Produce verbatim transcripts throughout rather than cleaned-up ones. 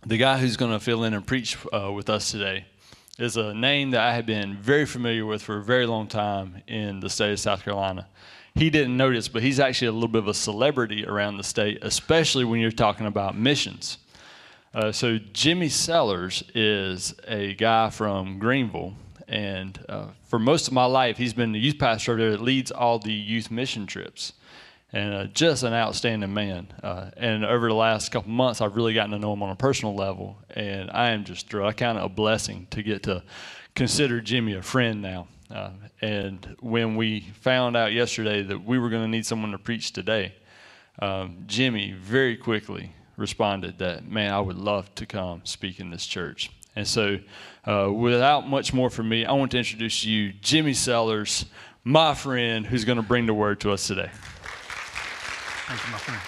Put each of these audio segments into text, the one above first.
the guy who's going to fill in and preach uh, with us today is a name that I have been very familiar with for a very long time in the state of South Carolina. He didn't notice, but he's actually a little bit of a celebrity around the state, especially when you're talking about missions. Uh, so Jimmy Sellers is a guy from Greenville, and uh, for most of my life, he's been the youth pastor there that leads all the youth mission trips, and uh, just an outstanding man. Uh, and over the last couple months, I've really gotten to know him on a personal level, and I am just thrilled. I count it a blessing to get to consider Jimmy a friend now. Uh, and when we found out yesterday that we were going to need someone to preach today, um, Jimmy very quickly responded that, man, I would love to come speak in this church. And so uh, without much more from me, I want to introduce to you Jimmy Sellers, my friend, who's going to bring the word to us today. Thank you, my friend.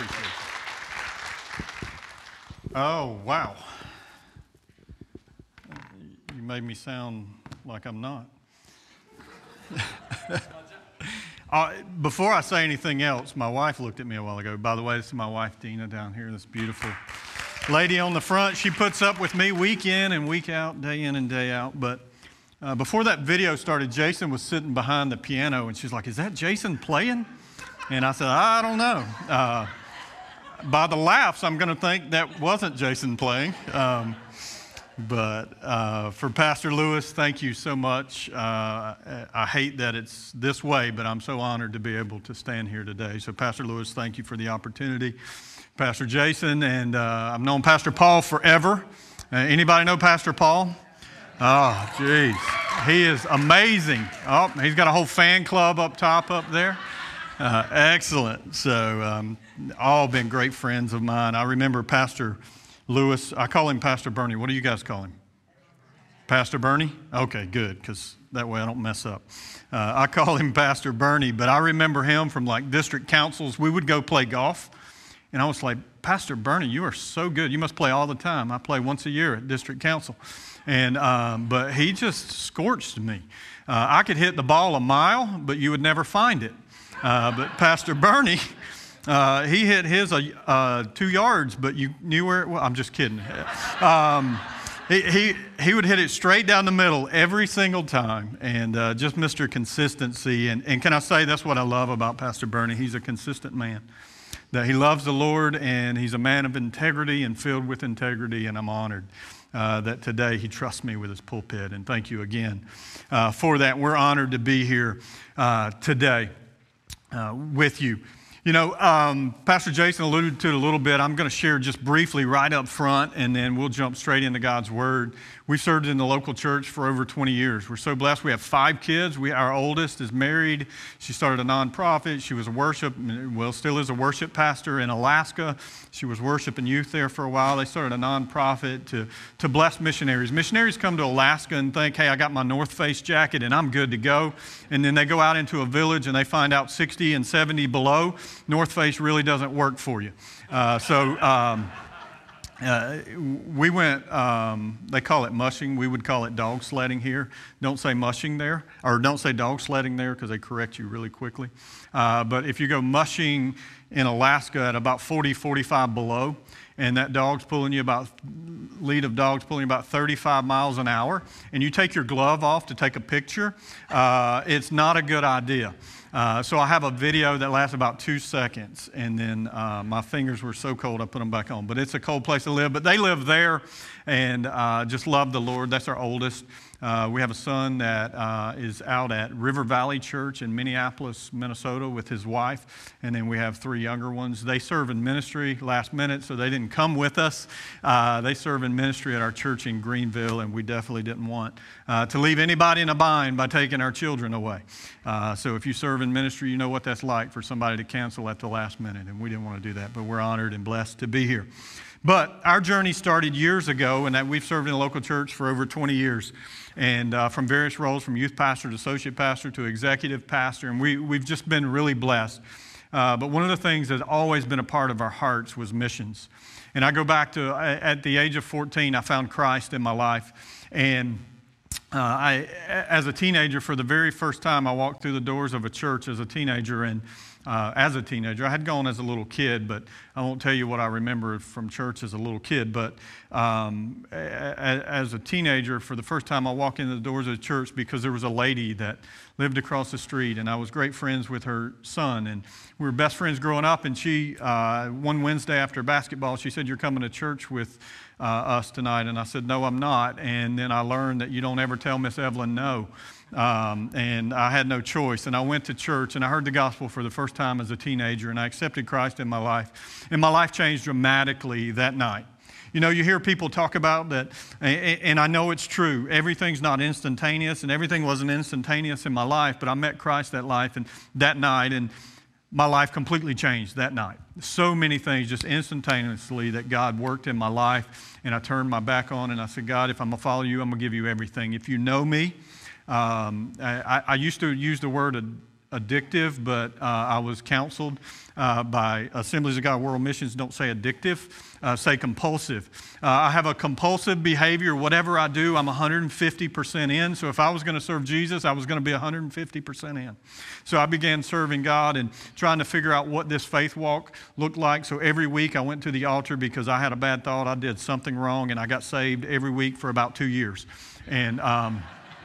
Appreciate it. Oh, wow. You made me sound like I'm not. Uh, before I say anything else, my wife looked at me a while ago. By the way, this is my wife, Dina, down here, this beautiful lady on the front. She puts up with me week in and week out, day in and day out. But uh, before that video started, Jason was sitting behind the piano, and she's like, is that Jason playing? And I said, I don't know. Uh, by the laughs, I'm going to think that wasn't Jason playing. Um, But uh, for Pastor Lewis, thank you so much. Uh, I hate that it's this way, but I'm so honored to be able to stand here today. So Pastor Lewis, thank you for the opportunity. Pastor Jason, and uh, I've known Pastor Paul forever. Uh, anybody know Pastor Paul? Oh, geez. He is amazing. Oh, he's got a whole fan club up top up there. Uh, excellent. So um, all been great friends of mine. I remember Pastor Lewis, I call him Pastor Bernie. What do you guys call him? Pastor Bernie? Okay, good, because that way I don't mess up. Uh, I call him Pastor Bernie, but I remember him from like district councils. We would go play golf, and I was like, Pastor Bernie, you are so good. You must play all the time. I play once a year at district council. And um, but he just scorched me. Uh, I could hit the ball a mile, but you would never find it. Uh, but Pastor Bernie... Uh, he hit his uh, uh, two yards, but you knew where it was. I'm just kidding. Um, he, he, he would hit it straight down the middle every single time, and uh, just Mister Consistency. And, and can I say that's what I love about Pastor Bernie? He's a consistent man, that he loves the Lord, and he's a man of integrity and filled with integrity, and I'm honored uh, that today he trusts me with his pulpit. And thank you again uh, for that. We're honored to be here uh, today uh, with you. You know, um, Pastor Jason alluded to it a little bit. I'm going to share just briefly right up front, and then we'll jump straight into God's Word. We've served in the local church for over twenty years. We're so blessed. We have five kids. We, our oldest is married. She started a nonprofit. She was a worship, well, still is a worship pastor in Alaska. She was worshiping youth there for a while. They started a nonprofit to, to bless missionaries. Missionaries come to Alaska and think, hey, I got my North Face jacket and I'm good to go. And then they go out into a village and they find out sixty and seventy below, North Face really doesn't work for you. Uh, so um, uh, we went, um, they call it mushing. We would call it dog sledding here. Don't say mushing there, or don't say dog sledding there because they correct you really quickly. Uh, but if you go mushing in Alaska at about forty, forty-five below, and that dog's pulling you about, lead of dogs pulling you about thirty-five miles an hour, and you take your glove off to take a picture, uh, it's not a good idea. Uh, so I have a video that lasts about two seconds, and then uh, my fingers were so cold I put them back on. But it's a cold place to live. But they live there and uh, just love the Lord. That's our oldest. Uh, we have a son that uh, is out at River Valley Church in Minneapolis, Minnesota with his wife. And then we have three younger ones. They serve in ministry last minute, so they didn't come with us. Uh, they serve in ministry at our church in Greenville, and we definitely didn't want uh, to leave anybody in a bind by taking our children away. Uh, so if you serve in ministry, you know what that's like for somebody to cancel at the last minute, and we didn't want to do that, but we're honored and blessed to be here. But our journey started years ago, and that we've served in a local church for over twenty years, and uh, from various roles, from youth pastor to associate pastor to executive pastor, and we, we've just been really blessed. Uh, but one of the things that's always been a part of our hearts was missions. And I go back to, at the age of fourteen, I found Christ in my life, and Uh, I, as a teenager, for the very first time, I walked through the doors of a church as a teenager, and uh, as a teenager. I had gone as a little kid, but I won't tell you what I remember from church as a little kid. But um, a, a, as a teenager, for the first time, I walked into the doors of the church because there was a lady that lived across the street, and I was great friends with her son. And we were best friends growing up, and she, uh, one Wednesday after basketball, she said, "You're coming to church with uh, us tonight." And I said, "No, I'm not." And then I learned that you don't ever tell Miss Evelyn no. Um, and I had no choice. And I went to church, and I heard the gospel for the first time as a teenager, and I accepted Christ in my life. And my life changed dramatically that night. You know, you hear people talk about that, and I know it's true. Everything's not instantaneous, and everything wasn't instantaneous in my life, but I met Christ that life and that night, and my life completely changed that night. So many things just instantaneously that God worked in my life, and I turned my back on, and I said, "God, if I'm going to follow you, I'm going to give you everything. If you know me," Um, I, I used to use the word ad, addictive, but uh, I was counseled uh, by Assemblies of God World Missions, don't say addictive, uh, say compulsive. Uh, I have a compulsive behavior. Whatever I do, I'm one hundred fifty percent in. So if I was going to serve Jesus, I was going to be one hundred fifty percent in. So I began serving God and trying to figure out what this faith walk looked like. So every week I went to the altar because I had a bad thought. I did something wrong, and I got saved every week for about two years. And um,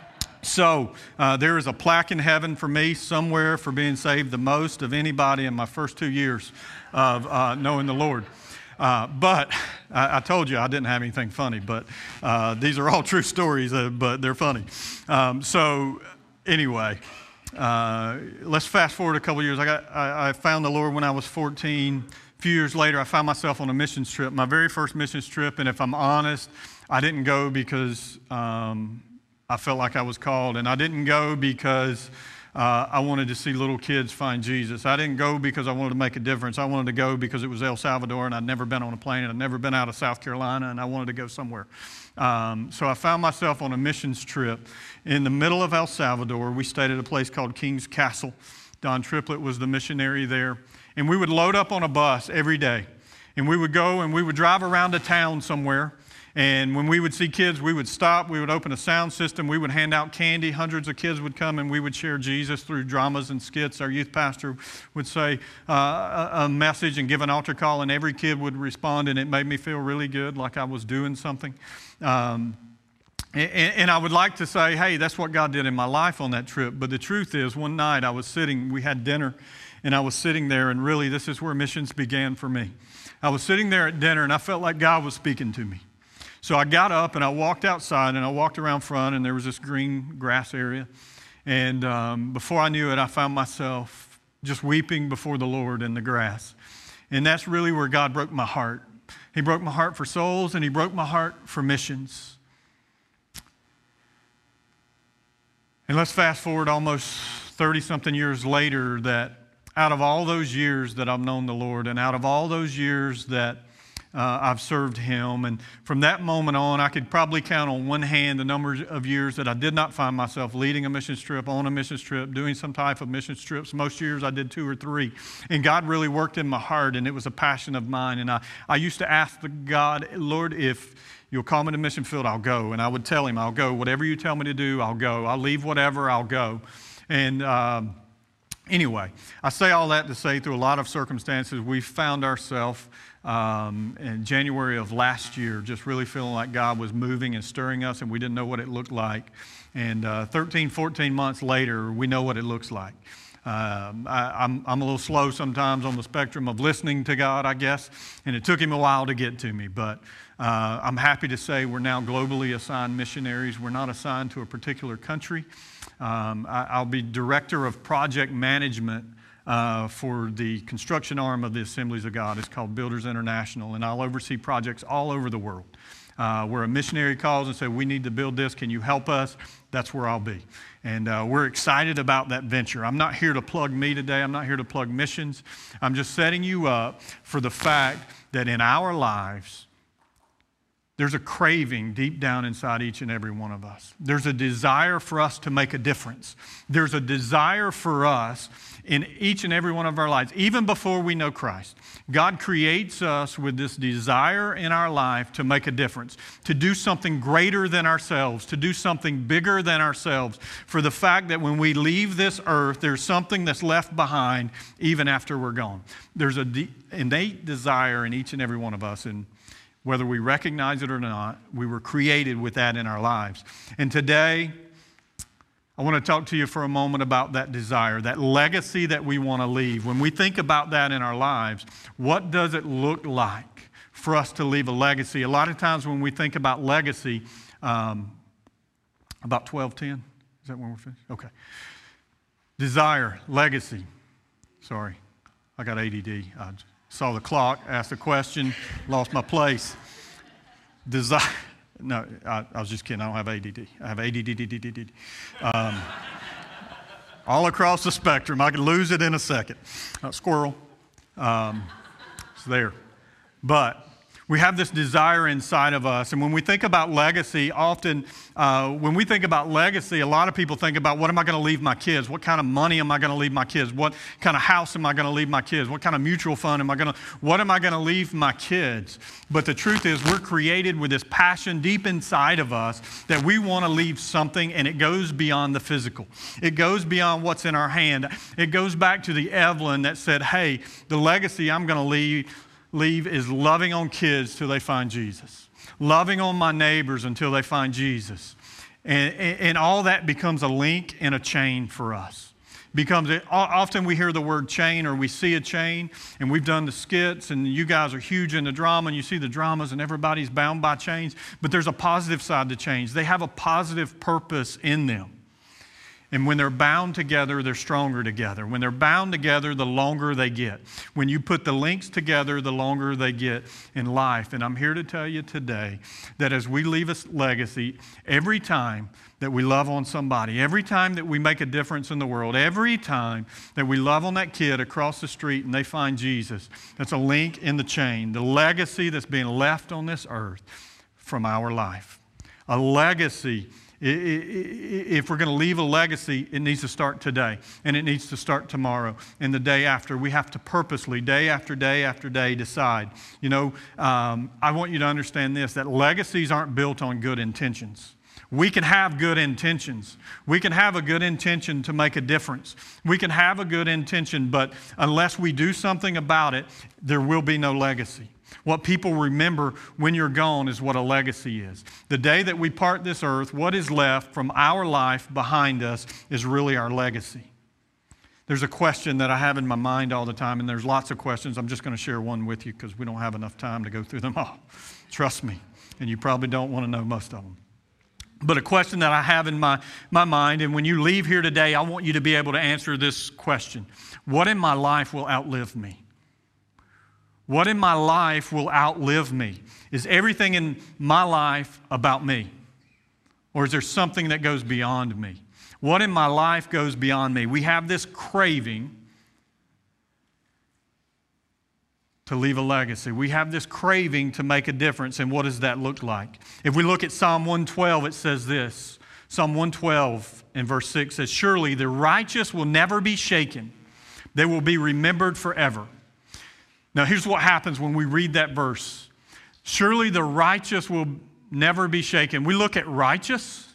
So uh, there is a plaque in heaven for me somewhere for being saved the most of anybody in my first two years of uh, knowing the Lord. Uh, but I, I told you I didn't have anything funny, but uh, these are all true stories, uh, but they're funny. Um, so anyway, uh, let's fast forward a couple years. I, got, I, I found the Lord when I was fourteen. A few years later, I found myself on a missions trip, my very first missions trip, and if I'm honest, I didn't go because Um, I felt like I was called, and I didn't go because uh, I wanted to see little kids find Jesus. I didn't go because I wanted to make a difference. I wanted to go because it was El Salvador, and I'd never been on a plane, and I'd never been out of South Carolina, and I wanted to go somewhere. Um, so I found myself on a missions trip in the middle of El Salvador. We stayed at a place called King's Castle. Don Triplett was the missionary there, and we would load up on a bus every day, and we would go and we would drive around a town somewhere. And when we would see kids, we would stop, we would open a sound system, we would hand out candy, hundreds of kids would come, and we would share Jesus through dramas and skits. Our youth pastor would say uh, a, a message and give an altar call, and every kid would respond, and it made me feel really good, like I was doing something. Um, and, and I would like to say, hey, that's what God did in my life on that trip, but the truth is, one night I was sitting, we had dinner, and I was sitting there, and really this is where missions began for me. I was sitting there at dinner, and I felt like God was speaking to me. So I got up and I walked outside and I walked around front, and there was this green grass area. And um, before I knew it, I found myself just weeping before the Lord in the grass. And that's really where God broke my heart. He broke my heart for souls, and He broke my heart for missions. And let's fast forward almost thirty-something years later, that out of all those years that I've known the Lord, and out of all those years that Uh, I've served Him. And from that moment on, I could probably count on one hand the number of years that I did not find myself leading a missions trip, on a missions trip, doing some type of missions trips. Most years I did two or three. And God really worked in my heart, and it was a passion of mine. And I, I used to ask the God, Lord, if you'll call me to mission field, I'll go. And I would tell Him, I'll go. Whatever you tell me to do, I'll go. I'll leave whatever, I'll go. And um, anyway, I say all that to say through a lot of circumstances, we found ourselves Um, in January of last year, just really feeling like God was moving and stirring us, and we didn't know what it looked like. And uh, thirteen, fourteen months later, we know what it looks like. Um, I, I'm, I'm a little slow sometimes on the spectrum of listening to God, I guess, and it took Him a while to get to me. But uh, I'm happy to say we're now globally assigned missionaries. We're not assigned to a particular country. Um, I, I'll be director of project management Uh, for the construction arm of the Assemblies of God. It's called Builders International, and I'll oversee projects all over the world. Uh, where a missionary calls and says, we need to build this, can you help us? That's where I'll be. And uh, we're excited about that venture. I'm not here to plug me today. I'm not here to plug missions. I'm just setting you up for the fact that in our lives, There's a craving deep down inside each and every one of us. There's a desire for us to make a difference. There's a desire for us in each and every one of our lives, even before we know Christ. God creates us with this desire in our life to make a difference, to do something greater than ourselves, to do something bigger than ourselves, for the fact that when we leave this earth, there's something that's left behind even after we're gone. There's an de- innate desire in each and every one of us, and whether we recognize it or not, we were created with that in our lives. And today, I want to talk to you for a moment about that desire, that legacy that we want to leave. When we think about that in our lives, what does it look like for us to leave a legacy? A lot of times when we think about legacy, um, about twelve ten, is that when we're finished? Okay. Desire, legacy. Sorry, I got A D D. I saw the clock, asked a question, lost my place. Desire. No, I, I was just kidding. I don't have A D D. I have A D D. Um, all across the spectrum. I could lose it in a second. Uh, squirrel. Um, it's there. But we have this desire inside of us. And when we think about legacy, often uh, when we think about legacy, a lot of people think about, what am I going to leave my kids? What kind of money am I going to leave my kids? What kind of house am I going to leave my kids? What kind of mutual fund am I going to, what am I going to leave my kids? But the truth is, we're created with this passion deep inside of us that we want to leave something, and it goes beyond the physical. It goes beyond what's in our hand. It goes back to the Evelyn that said, hey, the legacy I'm going to leave leave is loving on kids till they find Jesus. Loving on my neighbors until they find Jesus. And, and, and all that becomes a link and a chain for us. Becomes it, often we hear the word chain, or we see a chain, and we've done the skits, and you guys are huge into drama, and you see the dramas, and everybody's bound by chains. But there's a positive side to chains. They have a positive purpose in them. And when they're bound together, they're stronger together. When they're bound together, the longer they get. When you put the links together, the longer they get in life. And I'm here to tell you today that as we leave a legacy, every time that we love on somebody, every time that we make a difference in the world, every time that we love on that kid across the street and they find Jesus, that's a link in the chain, the legacy that's being left on this earth from our life. A legacy. If we're going to leave a legacy, it needs to start today, and it needs to start tomorrow and the day after. We have to purposely, day after day after day, decide. You know, um, I want you to understand this, that legacies aren't built on good intentions. We can have good intentions. We can have a good intention to make a difference. We can have a good intention, but unless we do something about it, there will be no legacy. What people remember when you're gone is what a legacy is. The day that we part this earth, what is left from our life behind us is really our legacy. There's a question that I have in my mind all the time, and there's lots of questions. I'm just going to share one with you because we don't have enough time to go through them all. Trust me, and you probably don't want to know most of them. But a question that I have in my, my mind, and when you leave here today, I want you to be able to answer this question. What in my life will outlive me? What in my life will outlive me? Is everything in my life about me? Or is there something that goes beyond me? What in my life goes beyond me? We have this craving to leave a legacy. We have this craving to make a difference, and what does that look like? If we look at Psalm one twelve, it says this. Psalm one twelve and verse six says, surely the righteous will never be shaken. They will be remembered forever. Now, here's what happens when we read that verse. Surely the righteous will never be shaken. We look at righteous,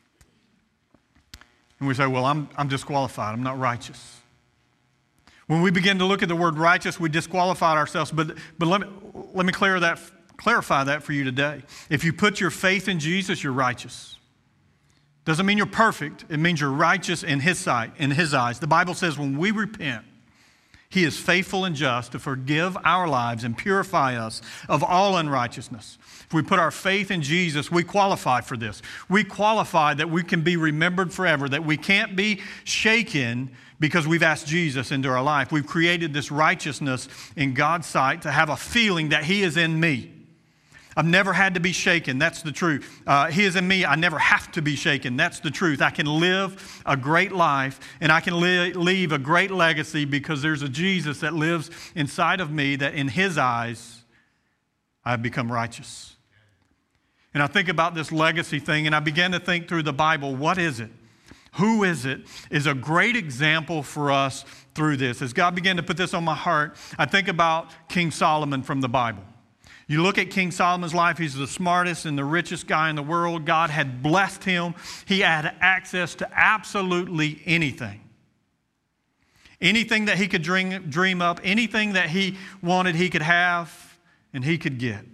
and we say, well, I'm, I'm disqualified. I'm not righteous. When we begin to look at the word righteous, we disqualify ourselves. But, but let me, let me clear that, clarify that for you today. If you put your faith in Jesus, you're righteous. Doesn't mean you're perfect. It means you're righteous in His sight, in His eyes. The Bible says when we repent, He is faithful and just to forgive our lives and purify us of all unrighteousness. If we put our faith in Jesus, we qualify for this. We qualify that we can be remembered forever, that we can't be shaken because we've asked Jesus into our life. We've created this righteousness in God's sight to have a feeling that He is in me. I've never had to be shaken. That's the truth. Uh, he is in me. I never have to be shaken. That's the truth. I can live a great life, and I can li- leave a great legacy because there's a Jesus that lives inside of me that in His eyes, I've become righteous. And I think about this legacy thing, and I began to think through the Bible, what is it? Who is it? Is a great example for us through this. As God began to put this on my heart, I think about King Solomon from the Bible. You look at King Solomon's life, he's the smartest and the richest guy in the world. God had blessed him. He had access to absolutely anything. Anything that he could dream, dream up, anything that he wanted, he could have, and he could get.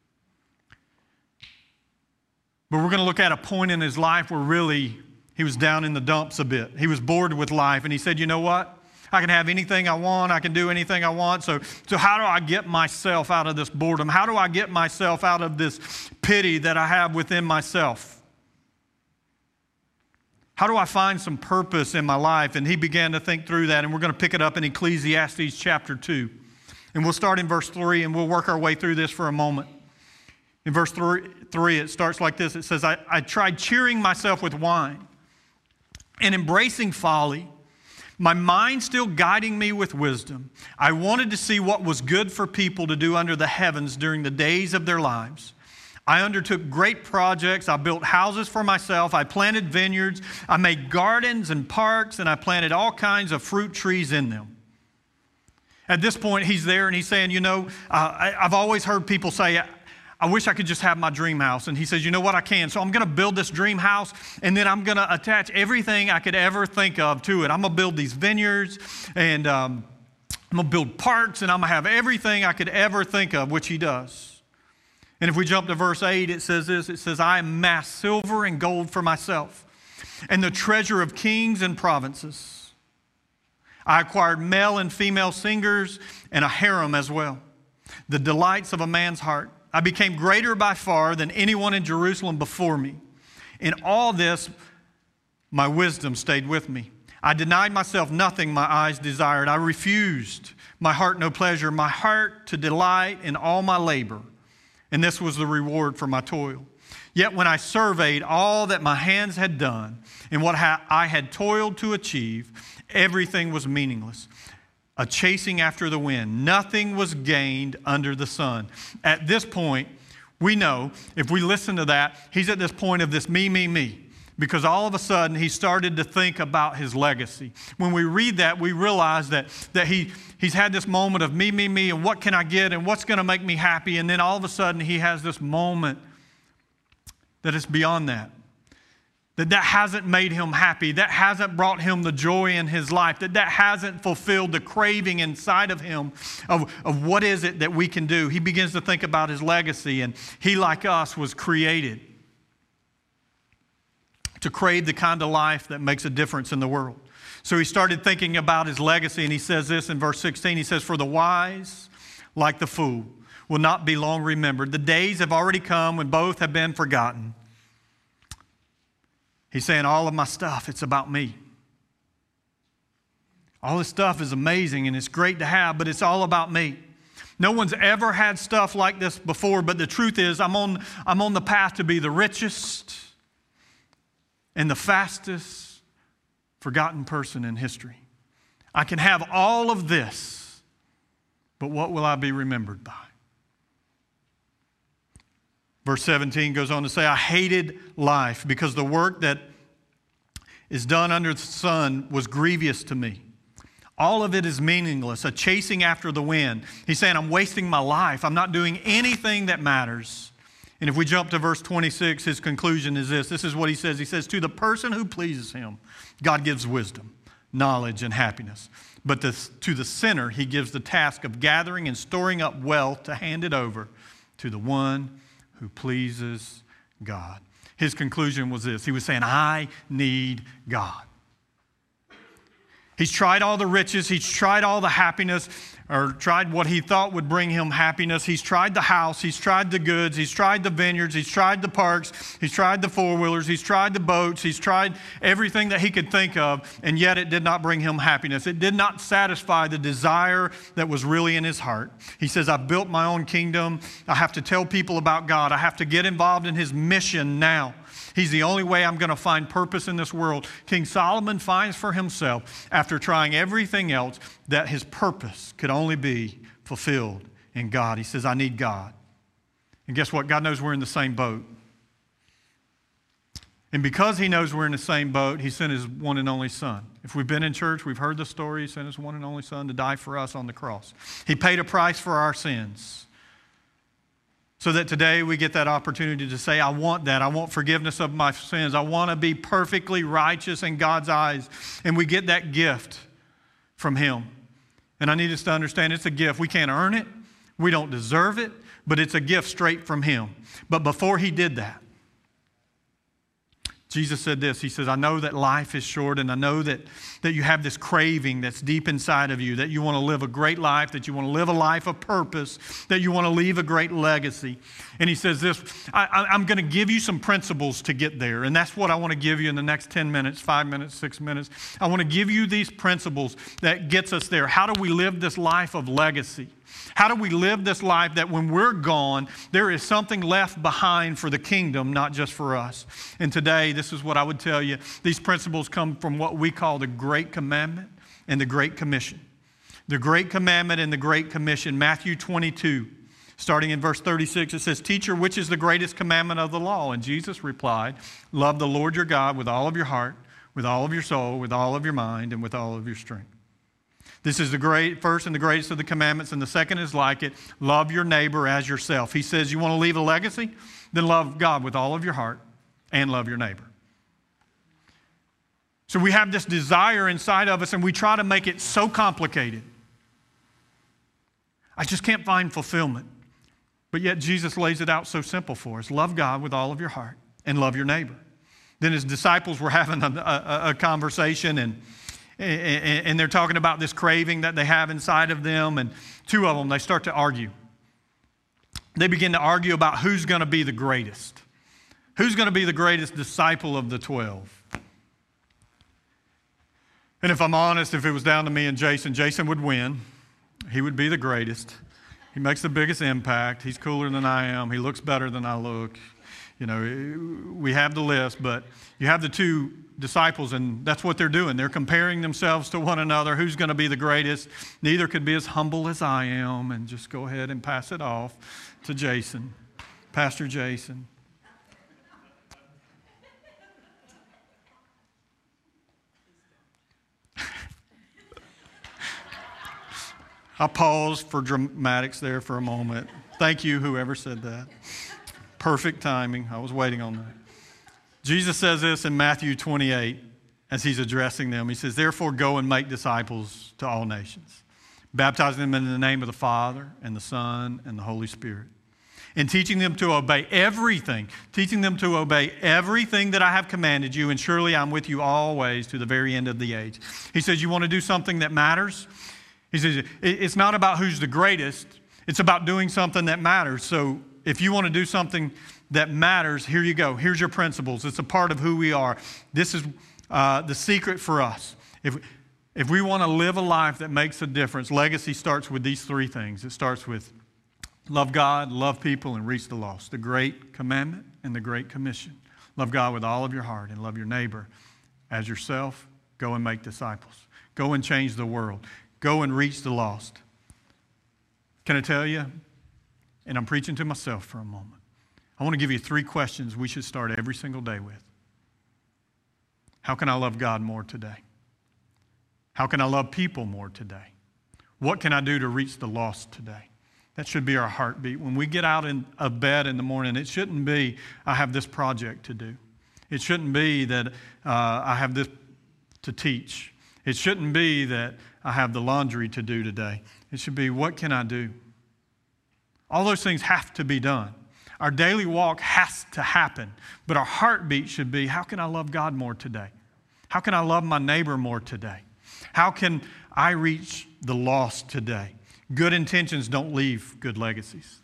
But we're going to look at a point in his life where really he was down in the dumps a bit. He was bored with life, and he said, you know what? I can have anything I want. I can do anything I want. So, so how do I get myself out of this boredom? How do I get myself out of this pity that I have within myself? How do I find some purpose in my life? And he began to think through that, and we're going to pick it up in Ecclesiastes chapter two. And we'll start in verse three, and we'll work our way through this for a moment. In verse three, three it starts like this. It says, I, I tried cheering myself with wine and embracing folly, my mind still guiding me with wisdom. I wanted to see what was good for people to do under the heavens during the days of their lives. I undertook great projects. I built houses for myself. I planted vineyards. I made gardens and parks, and I planted all kinds of fruit trees in them. At this point, he's there, and he's saying, you know, uh, I, I've always heard people say, I wish I could just have my dream house. And he says, you know what, I can. So I'm going to build this dream house, and then I'm going to attach everything I could ever think of to it. I'm going to build these vineyards, and um, I'm going to build parks, and I'm going to have everything I could ever think of, which he does. And if we jump to verse eight, it says this. It says, I amassed silver and gold for myself, and the treasure of kings and provinces. I acquired male and female singers and a harem as well, the delights of a man's heart. I became greater by far than anyone in Jerusalem before me. In all this, my wisdom stayed with me. I denied myself nothing my eyes desired. I refused my heart no pleasure, my heart to delight in all my labor. And this was the reward for my toil. Yet when I surveyed all that my hands had done and what I had toiled to achieve, everything was meaningless. A chasing after the wind. Nothing was gained under the sun. At this point, we know, if we listen to that, he's at this point of this me, me, me. Because all of a sudden, he started to think about his legacy. When we read that, we realize that, that he, he's had this moment of me, me, me, and what can I get, and what's going to make me happy. And then all of a sudden, he has this moment that is beyond that. That that hasn't made him happy, that hasn't brought him the joy in his life, that that hasn't fulfilled the craving inside of him of, of what is it that we can do. He begins to think about his legacy, and he, like us, was created to crave the kind of life that makes a difference in the world. So he started thinking about his legacy, and he says this in verse sixteen. He says, for the wise, like the fool, will not be long remembered. The days have already come when both have been forgotten. He's saying, all of my stuff, it's about me. All this stuff is amazing and it's great to have, but it's all about me. No one's ever had stuff like this before, but the truth is I'm on, I'm on the path to be the richest and the fastest forgotten person in history. I can have all of this, but what will I be remembered by? Verse seventeen goes on to say, I hated life because the work that is done under the sun was grievous to me. All of it is meaningless, a chasing after the wind. He's saying, I'm wasting my life. I'm not doing anything that matters. And if we jump to verse twenty-six, his conclusion is this. This is what he says. He says, to the person who pleases him, God gives wisdom, knowledge, and happiness. But this, to the sinner, he gives the task of gathering and storing up wealth to hand it over to the one who pleases God. His conclusion was this. He was saying, I need God. He's tried all the riches. He's tried all the happiness, or tried what he thought would bring him happiness. He's tried the house. He's tried the goods. He's tried the vineyards. He's tried the parks. He's tried the four-wheelers. He's tried the boats. He's tried everything that he could think of, and yet it did not bring him happiness. It did not satisfy the desire that was really in his heart. He says, I've built my own kingdom. I have to tell people about God. I have to get involved in his mission now. He's the only way I'm going to find purpose in this world. King Solomon finds for himself, after trying everything else, that his purpose could only be fulfilled in God. He says, I need God. And guess what? God knows we're in the same boat. And because he knows we're in the same boat, he sent his one and only son. If we've been in church, we've heard the story. He sent his one and only son to die for us on the cross. He paid a price for our sins so that today we get that opportunity to say, I want that. I want forgiveness of my sins. I want to be perfectly righteous in God's eyes. And we get that gift from him. And I need us to understand it's a gift. We can't earn it. We don't deserve it. But it's a gift straight from him. But before he did that, Jesus said this. He says, I know that life is short, and I know that, that you have this craving that's deep inside of you, that you want to live a great life, that you want to live a life of purpose, that you want to leave a great legacy. And he says this, I, I, I'm going to give you some principles to get there. And that's what I want to give you in the next ten minutes, five minutes, six minutes. I want to give you these principles that gets us there. How do we live this life of legacy? How do we live this life that when we're gone, there is something left behind for the kingdom, not just for us? And today, this is what I would tell you. These principles come from what we call the Great Commandment and the Great Commission. The Great Commandment and the Great Commission, Matthew twenty-two, starting in verse thirty-six, it says, Teacher, which is the greatest commandment of the law? And Jesus replied, Love the Lord your God with all of your heart, with all of your soul, with all of your mind, and with all of your strength. This is the great, first and the greatest of the commandments, and the second is like it. Love your neighbor as yourself. He says, you want to leave a legacy? Then love God with all of your heart and love your neighbor. So we have this desire inside of us, and we try to make it so complicated. I just can't find fulfillment. But yet Jesus lays it out so simple for us. Love God with all of your heart and love your neighbor. Then his disciples were having a, a, a conversation, and And they're talking about this craving that they have inside of them. And two of them, they start to argue. They begin to argue about who's going to be the greatest. Who's going to be the greatest disciple of the twelve? And if I'm honest, if it was down to me and Jason, Jason would win. He would be the greatest. He makes the biggest impact. He's cooler than I am. He looks better than I look. You know, we have the list, but you have the two disciples, and that's what they're doing. They're comparing themselves to one another. Who's going to be the greatest? Neither could be as humble as I am, and just go ahead and pass it off to Jason, Pastor Jason. I paused for dramatics there for a moment. Thank you, whoever said that. Perfect timing. I was waiting on that. Jesus says this in Matthew twenty-eight as he's addressing them. He says, therefore go and make disciples to all nations, baptizing them in the name of the Father and the Son and the Holy Spirit, and teaching them to obey everything, teaching them to obey everything that I have commanded you, and surely I'm with you always to the very end of the age. He says, you want to do something that matters? He says, it's not about who's the greatest. It's about doing something that matters. So if you want to do something that matters, here you go. Here's your principles. It's a part of who we are. This is uh, the secret for us. If, if we want to live a life that makes a difference, legacy starts with these three things. It starts with love God, love people, and reach the lost. The Great Commandment and the Great Commission. Love God with all of your heart and love your neighbor as yourself. Go and make disciples. Go and change the world. Go and reach the lost. Can I tell you, and I'm preaching to myself for a moment, I want to give you three questions we should start every single day with. How can I love God more today? How can I love people more today? What can I do to reach the lost today? That should be our heartbeat. When we get out in, of bed in the morning, it shouldn't be, I have this project to do. It shouldn't be that uh, I have this to teach. It shouldn't be that I have the laundry to do today. It should be, what can I do? All those things have to be done. Our daily walk has to happen, but our heartbeat should be, how can I love God more today? How can I love my neighbor more today? How can I reach the lost today? Good intentions don't leave good legacies.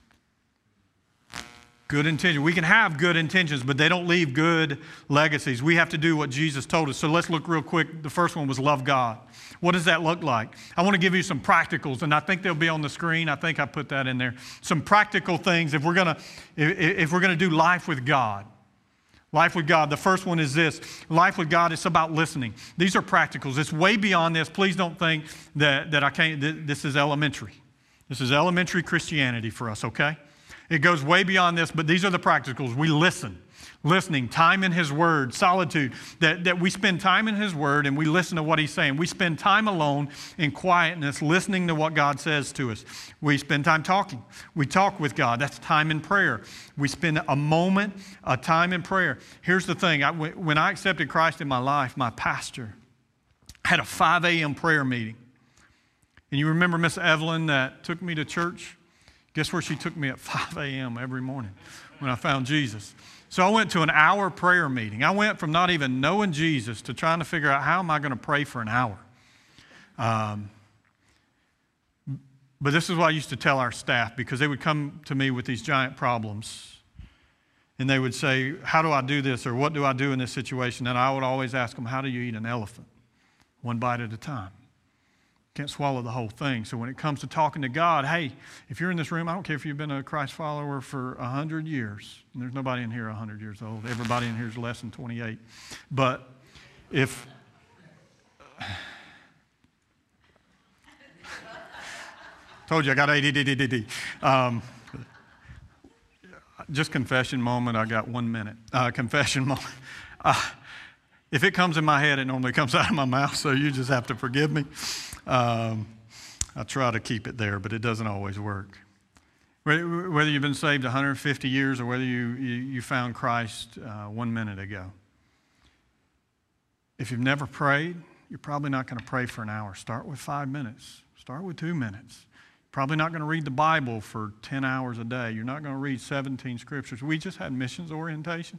Good intentions. We can have good intentions, but they don't leave good legacies. We have to do what Jesus told us. So let's look real quick. The first one was love God. What does that look like? I want to give you some practicals, and I think they'll be on the screen. I think I put that in there. Some practical things if we're going to if, if we're going to do life with God. Life with God. The first one is this. Life with God is about listening. These are practicals. It's way beyond this. Please don't think that, that I can't, that this is elementary. This is elementary Christianity for us, okay? It goes way beyond this, but these are the practicals. We listen. Listening, time in His Word, solitude, that, that we spend time in His Word and we listen to what He's saying. We spend time alone in quietness, listening to what God says to us. We spend time talking. We talk with God. That's time in prayer. We spend a moment, a time in prayer. Here's the thing. I, when I accepted Christ in my life, my pastor had a five a.m. prayer meeting. And you remember Miss Evelyn that took me to church? Guess where she took me at five a.m. every morning when I found Jesus? So I went to an hour prayer meeting. I went from not even knowing Jesus to trying to figure out how am I going to pray for an hour. Um, but this is what I used to tell our staff, because they would come to me with these giant problems. And they would say, how do I do this? Or what do I do in this situation? And I would always ask them, how do you eat an elephant? One bite at a time. Can't swallow the whole thing. So when it comes to talking to God, hey, if you're in this room, I don't care if you've been a Christ follower for one hundred years. And there's nobody in here one hundred years old. Everybody in here is less than twenty-eight. But if... Told you I got A D D. Um, just confession moment. I got one minute. Uh, confession moment. Uh, if it comes in my head, it normally comes out of my mouth, so you just have to forgive me. Um, I try to keep it there, but it doesn't always work. Whether you've been saved one hundred fifty years or whether you, you, you found Christ uh, one minute ago. If you've never prayed, you're probably not going to pray for an hour. Start with five minutes. Start with two minutes. Probably not going to read the Bible for ten hours a day. You're not going to read seventeen scriptures. We just had missions orientation.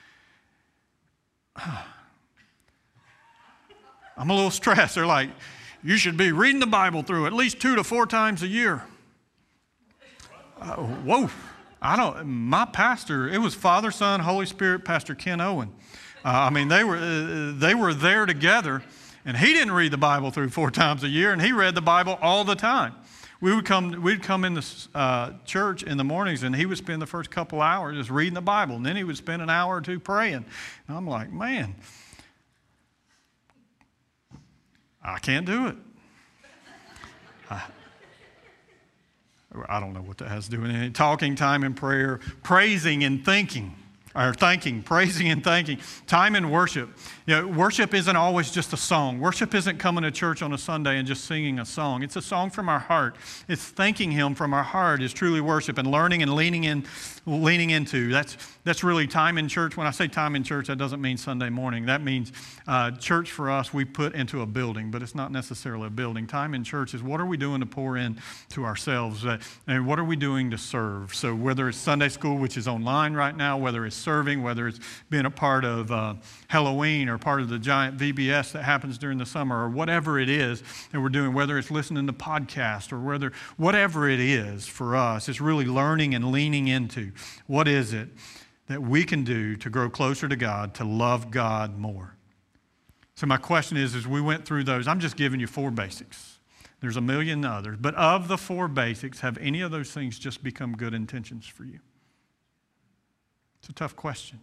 I'm a little stressed. They're like, you should be reading the Bible through at least two to four times a year. Uh, whoa. I don't, my pastor, it was Father, Son, Holy Spirit, Pastor Ken Owen. Uh, I mean, they were, uh, they were there together, and he didn't read the Bible through four times a year, and he read the Bible all the time. We would come, we'd come in the uh, church in the mornings, and he would spend the first couple hours just reading the Bible, and then he would spend an hour or two praying. And I'm like, man, I can't do it. I, I don't know what that has to do with anything. Talking, time in prayer, praising and thinking, or thanking, praising and thanking, time in worship. You know, worship isn't always just a song. Worship isn't coming to church on a Sunday and just singing a song. It's a song from our heart. It's thanking Him from our heart is truly worship, and learning and leaning in, leaning into. That's that's really time in church. When I say time in church, that doesn't mean Sunday morning. That means uh, church for us, we put into a building, but it's not necessarily a building. Time in church is what are we doing to pour in to ourselves, uh, and what are we doing to serve? So whether it's Sunday school, which is online right now, whether it's serving, whether it's being a part of uh, Halloween or part of the giant V B S that happens during the summer, or whatever it is that we're doing, whether it's listening to podcasts or whether whatever it is for us, it's really learning and leaning into what is it that we can do to grow closer to God, to love God more. So my question is, as we went through those, I'm just giving you four basics. There's a million others, but of the four basics, have any of those things just become good intentions for you? It's a tough question.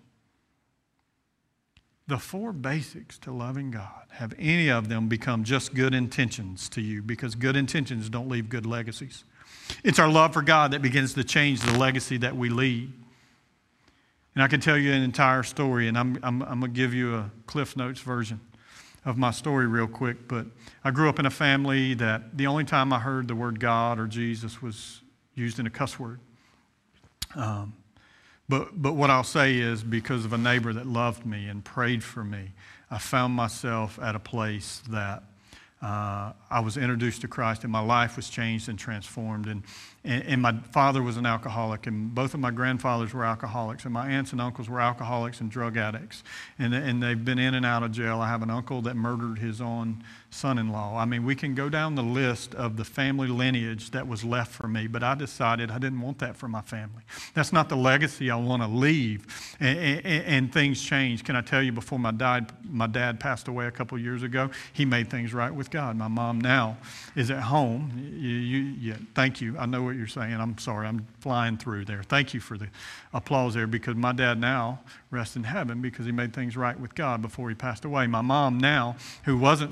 The four basics to loving God, have any of them become just good intentions to you? Because good intentions don't leave good legacies. It's our love for God that begins to change the legacy that we lead. And I can tell you an entire story, and I'm, I'm, I'm going to give you a Cliff Notes version of my story real quick. But I grew up in a family that the only time I heard the word God or Jesus was used in a cuss word. Um, But, but what I'll say is, because of a neighbor that loved me and prayed for me, I found myself at a place that uh, I was introduced to Christ, and my life was changed and transformed. And, and, and my father was an alcoholic, and both of my grandfathers were alcoholics, and my aunts and uncles were alcoholics and drug addicts. And, and they've been in and out of jail. I have an uncle that murdered his own son-in-law. I mean, we can go down the list of the family lineage that was left for me, but I decided I didn't want that for my family. That's not the legacy I want to leave. And, and, and things changed. Can I tell you, before my dad, my dad passed away a couple of years ago, he made things right with God. My mom now is at home. You, you, yeah, thank you. I know what you're saying. I'm sorry. I'm flying through there. Thank you for the applause there, because my dad now rests in heaven because he made things right with God before he passed away. My mom now, who wasn't serving God,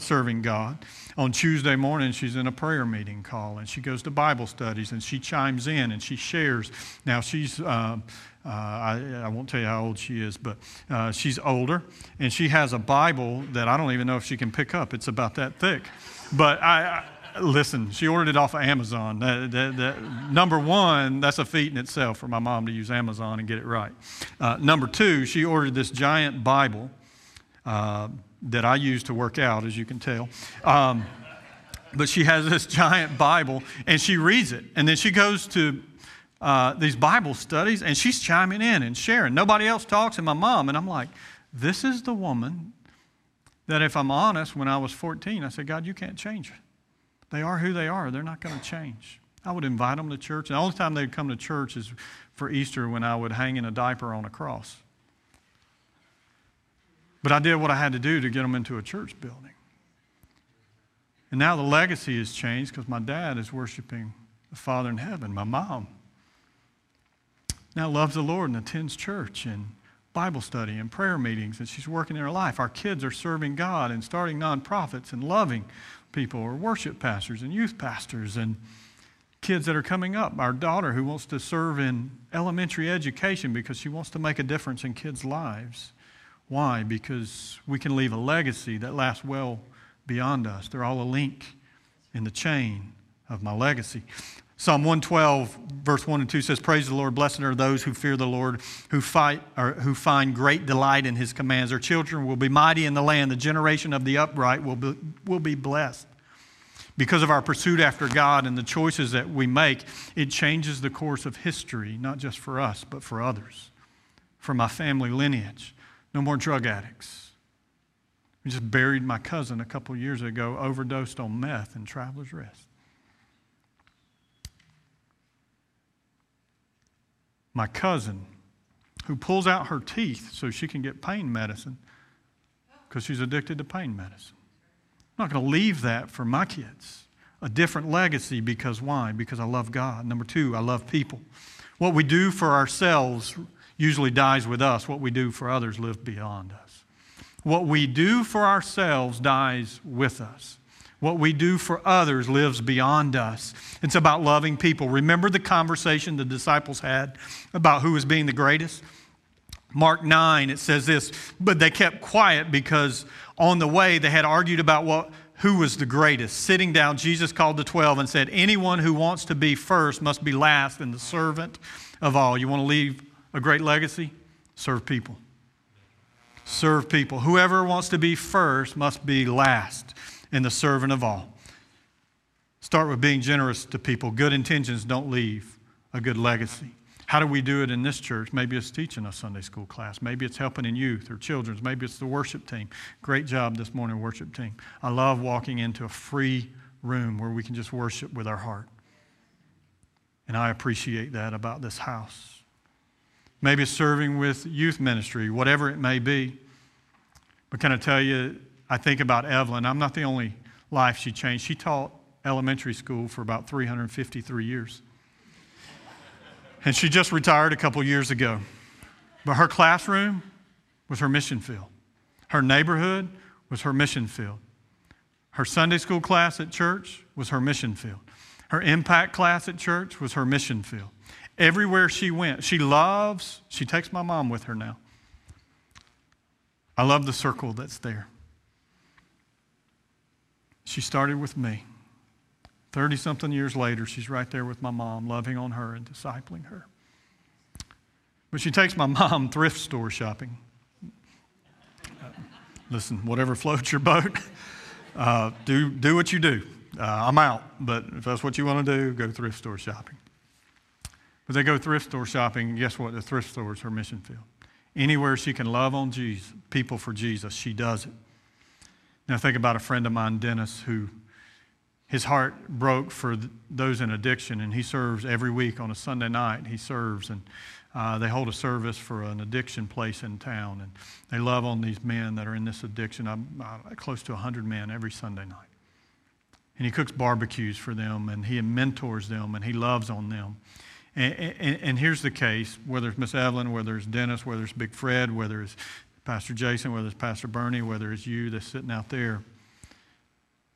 God. On Tuesday morning, she's in a prayer meeting call, and she goes to Bible studies, and she chimes in, and she shares. Now, she's, uh, uh, I, I won't tell you how old she is, but uh, she's older, and she has a Bible that I don't even know if she can pick up. It's about that thick. But I... I Listen, she ordered it off of Amazon. That, that, that, number one, that's a feat in itself for my mom to use Amazon and get it right. Uh, number two, she ordered this giant Bible uh, that I use to work out, as you can tell. Um, but she has this giant Bible, and she reads it. And then she goes to uh, these Bible studies, and she's chiming in and sharing. Nobody else talks, and my mom. And I'm like, this is the woman that, if I'm honest, when I was fourteen, I said, God, you can't change her. They are who they are. They're not going to change. I would invite them to church. And the only time they'd come to church is for Easter, when I would hang in a diaper on a cross. But I did what I had to do to get them into a church building. And now the legacy has changed because my dad is worshiping the Father in heaven. My mom now loves the Lord and attends church and Bible study and prayer meetings, and she's working in her life. Our kids are serving God and starting nonprofits and loving people, or worship pastors and youth pastors, and kids that are coming up. Our daughter, who wants to serve in elementary education because she wants to make a difference in kids' lives. Why? Because we can leave a legacy that lasts well beyond us. They're all a link in the chain of my legacy. Psalm one twelve, verse one and two says, praise the Lord, blessed are those who fear the Lord, who fight or who find great delight in his commands. Their children will be mighty in the land. The generation of the upright will be, will be blessed. Because of our pursuit after God and the choices that we make, it changes the course of history, not just for us, but for others. For my family lineage, no more drug addicts. We just buried my cousin a couple years ago, overdosed on meth in Travelers Rest. My cousin, who pulls out her teeth so she can get pain medicine because she's addicted to pain medicine. I'm not going to leave that for my kids. A different legacy, because why? Because I love God. Number two, I love people. What we do for ourselves usually dies with us. What we do for others lives beyond us. What we do for ourselves dies with us. What we do for others lives beyond us. It's about loving people. Remember the conversation the disciples had about who was being the greatest? Mark nine, it says this, but they kept quiet because on the way they had argued about what, who was the greatest. Sitting down, Jesus called the twelve and said, anyone who wants to be first must be last and the servant of all. You want to leave a great legacy? Serve people. Serve people. Whoever wants to be first must be last and the servant of all. Start with being generous to people. Good intentions don't leave a good legacy. How do we do it in this church? Maybe it's teaching a Sunday school class. Maybe it's helping in youth or children's. Maybe it's the worship team. Great job this morning, worship team. I love walking into a free room where we can just worship with our heart. And I appreciate that about this house. Maybe it's serving with youth ministry, whatever it may be. But can I tell you, I think about Evelyn. I'm not the only life she changed. She taught elementary school for about three hundred fifty-three years. And she just retired a couple years ago. But her classroom was her mission field. Her neighborhood was her mission field. Her Sunday school class at church was her mission field. Her impact class at church was her mission field. Everywhere she went, she loves, she takes my mom with her now. I love the circle that's there. She started with me. thirty-something years later, she's right there with my mom, loving on her and discipling her. But she takes my mom thrift store shopping. Uh, listen, whatever floats your boat, uh, do, do what you do. Uh, I'm out, but if that's what you want to do, go thrift store shopping. But they go thrift store shopping, and guess what? The thrift store is her mission field. Anywhere she can love on Jesus, people for Jesus, she does it. Now think about a friend of mine, Dennis, who his heart broke for those in addiction, and he serves every week on a Sunday night. He serves, and uh, they hold a service for an addiction place in town, and they love on these men that are in this addiction. I'm uh, close to one hundred men every Sunday night. And he cooks barbecues for them, and he mentors them, and he loves on them. And, and, and here's the case, whether it's Miss Evelyn, whether it's Dennis, whether it's Big Fred, whether it's Pastor Jason, whether it's Pastor Bernie, whether it's you that's sitting out there,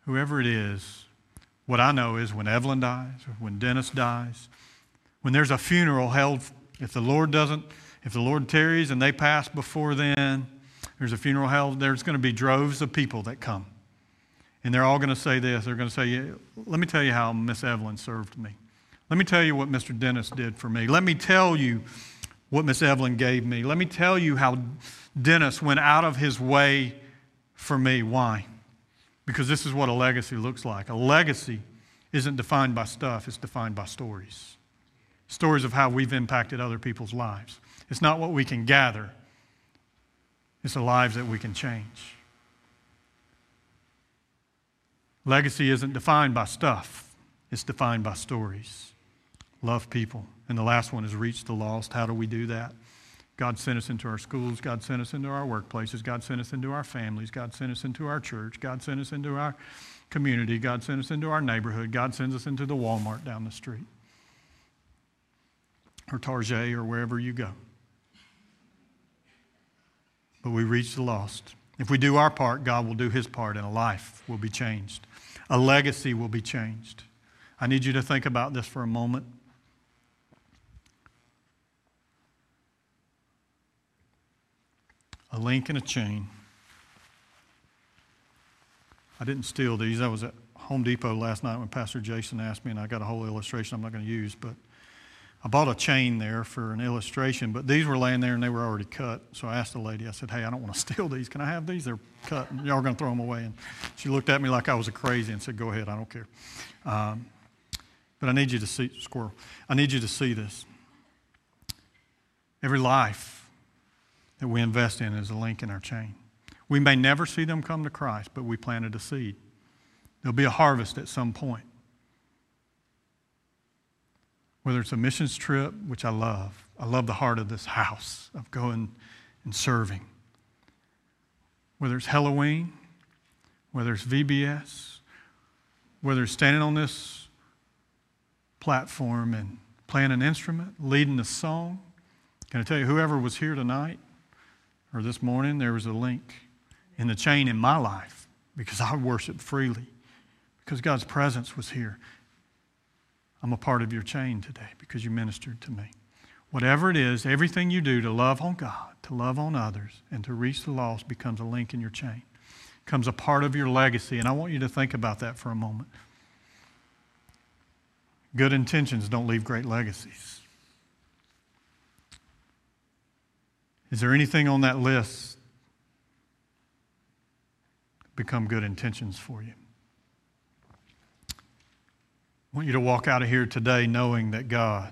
whoever it is, what I know is when Evelyn dies, or when Dennis dies, when there's a funeral held, if the Lord doesn't, if the Lord tarries and they pass before then, there's a funeral held, there's going to be droves of people that come. And they're all going to say this. They're going to say, yeah, let me tell you how Miss Evelyn served me. Let me tell you what Mister Dennis did for me. Let me tell you what Miss Evelyn gave me. Let me tell you how Dennis went out of his way for me. Why? Because this is what a legacy looks like. A legacy isn't defined by stuff. It's defined by stories. Stories of how we've impacted other people's lives. It's not what we can gather. It's the lives that we can change. Legacy isn't defined by stuff. It's defined by stories. Love people. And the last one is reach the lost. How do we do that? God sent us into our schools. God sent us into our workplaces. God sent us into our families. God sent us into our church. God sent us into our community. God sent us into our neighborhood. God sends us into the Walmart down the street, or Target, or wherever you go. But we reach the lost. If we do our part, God will do his part, and a life will be changed. A legacy will be changed. I need you to think about this for a moment. A link and a chain. I didn't steal these. I was at Home Depot last night when Pastor Jason asked me, and I got a whole illustration I'm not going to use, but I bought a chain there for an illustration, but these were laying there and they were already cut. So I asked the lady, I said, hey, I don't want to steal these. Can I have these? They're cut. And y'all are going to throw them away. And she looked at me like I was a crazy and said, go ahead, I don't care. Um, but I need you to see, squirrel, I need you to see this. Every life that we invest in is a link in our chain. We may never see them come to Christ, but we planted a seed. There'll be a harvest at some point. Whether it's a missions trip, which I love. I love the heart of this house of going and serving. Whether it's Halloween, whether it's V B S, whether it's standing on this platform and playing an instrument, leading a song. Can I tell you, whoever was here tonight or this morning, there was a link in the chain in my life because I worshiped freely, because God's presence was here. I'm a part of your chain today because you ministered to me. Whatever it is, everything you do to love on God, to love on others, and to reach the lost becomes a link in your chain, becomes a part of your legacy. And I want you to think about that for a moment. Good intentions don't leave great legacies. Is there anything on that list that become good intentions for you? I want you to walk out of here today knowing that God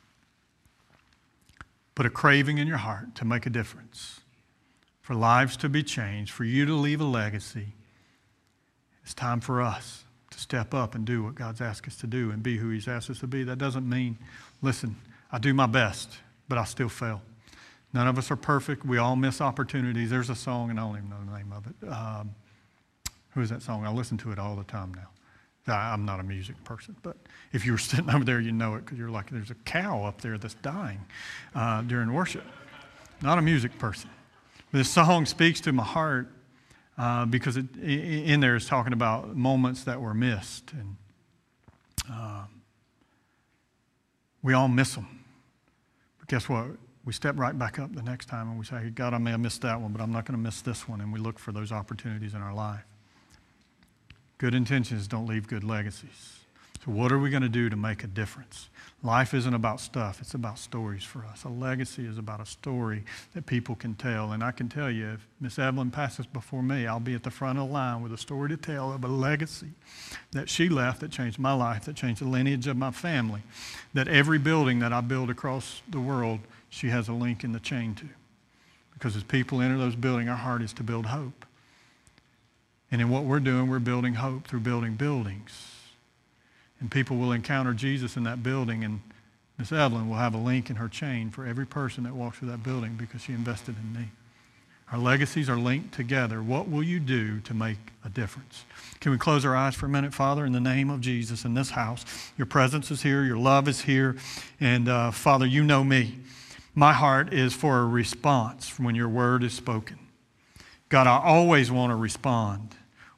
put a craving in your heart to make a difference, for lives to be changed, for you to leave a legacy. It's time for us to step up and do what God's asked us to do and be who he's asked us to be. That doesn't mean, listen, I do my best, but I still fail. None of us are perfect. We all miss opportunities. There's a song, and I don't even know the name of it. Um, who is that song? I listen to it all the time now. I'm not a music person, but if you were sitting over there, you know it because you're like, there's a cow up there that's dying uh, during worship. Not a music person. This song speaks to my heart uh, because it, in there it's talking about moments that were missed. And uh, we all miss them. But guess what? We step right back up the next time and we say, God, I may have missed that one, but I'm not going to miss this one. And we look for those opportunities in our life. Good intentions don't leave good legacies. So what are we going to do to make a difference? Life isn't about stuff. It's about stories for us. A legacy is about a story that people can tell. And I can tell you, if Miss Evelyn passes before me, I'll be at the front of the line with a story to tell of a legacy that she left that changed my life, that changed the lineage of my family, that every building that I build across the world, she has a link in the chain to. Because as people enter those buildings, our heart is to build hope. And in what we're doing, we're building hope through building buildings. And people will encounter Jesus in that building, and Miss Evelyn will have a link in her chain for every person that walks through that building because she invested in me. Our legacies are linked together. What will you do to make a difference? Can we close our eyes for a minute? Father, in the name of Jesus, in this house, your presence is here, your love is here, and uh, Father, you know me. My heart is for a response when your word is spoken. God, I always want to respond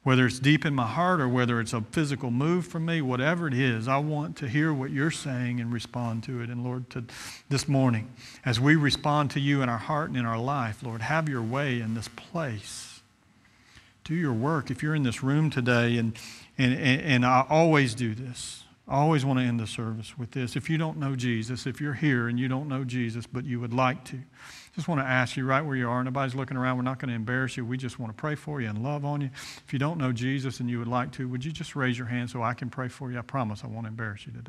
Whether it's deep in my heart or whether it's a physical move from me, whatever it is, I want to hear what you're saying and respond to it. And Lord, to this morning, as we respond to you in our heart and in our life, Lord, have your way in this place. Do your work. If you're in this room today, and, and, and I always do this, I always want to end the service with this. If you don't know Jesus, if you're here and you don't know Jesus, but you would like to, just want to ask you right where you are. Nobody's looking around. We're not going to embarrass you. We just want to pray for you and love on you. If you don't know Jesus and you would like to, would you just raise your hand so I can pray for you? I promise I won't embarrass you today.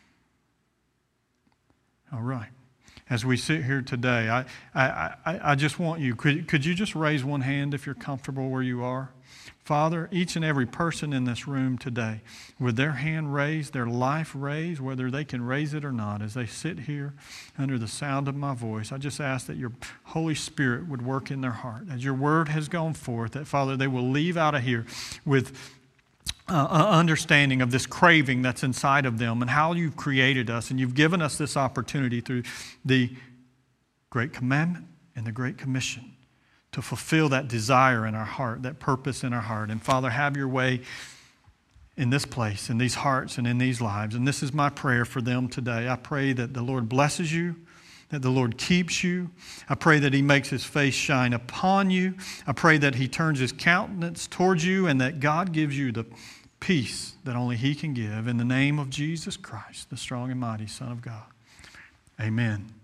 All right. As we sit here today, I, I, I, I just want you, could, could you just raise one hand if you're comfortable where you are? Father, each and every person in this room today, with their hand raised, their life raised, whether they can raise it or not, as they sit here under the sound of my voice, I just ask that your Holy Spirit would work in their heart. As your word has gone forth, that, Father, they will leave out of here with uh, understanding of this craving that's inside of them and how you've created us. And you've given us this opportunity through the Great Commandment and the Great Commission to fulfill that desire in our heart, that purpose in our heart. And Father, have your way in this place, in these hearts, and in these lives. And this is my prayer for them today. I pray that the Lord blesses you, that the Lord keeps you. I pray that he makes his face shine upon you. I pray that he turns his countenance towards you, and that God gives you the peace that only he can give. In the name of Jesus Christ, the strong and mighty Son of God. Amen.